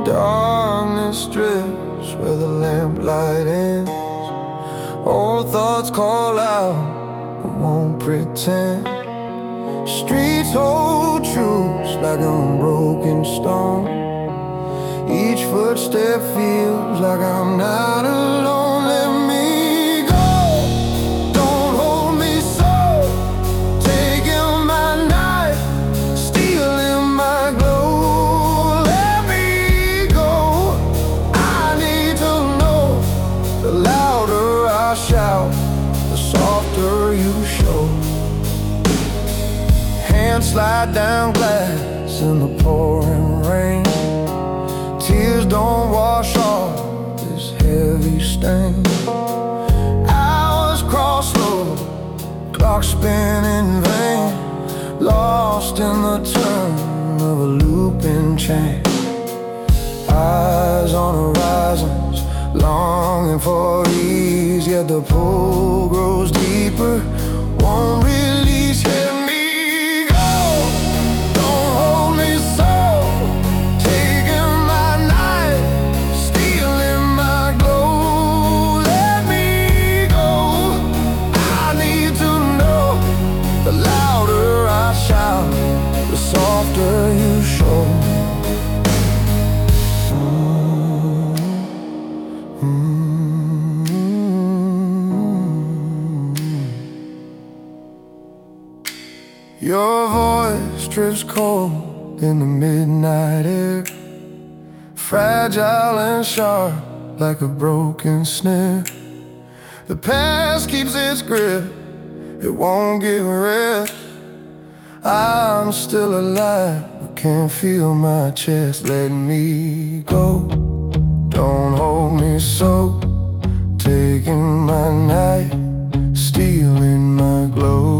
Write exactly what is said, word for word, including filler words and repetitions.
Darkness drifts where the lamplight ends. Old thoughts call out, but won't pretend. Streets hold truths like unbroken stone. Each footstep feels like I'm not alone. Let me go, don't hold me so. Taking my night, stealing my glow. Let me go, I need to know. The louder I shout, the softer you show. Hands slide down glass in the pouring rain. Tears don't wash off this heavy stain. Hours cross slow, clock spin in vain. Lost in the turn of a looping chain. Eyes on horizons, longing for ease. Yet the pull grows deeper, won't release. Let me go, don't hold me so. Taking my night, stealing my glow. Let me go, I need to know. The louder I shout, the softer you show. Your voice drifts cold in the midnight air, fragile and sharp like a broken snare. The past keeps its grip, it won't give rest. I'm still alive, but can't feel my chest. Let me go, don't hold me so. Taking my night, stealing my glow.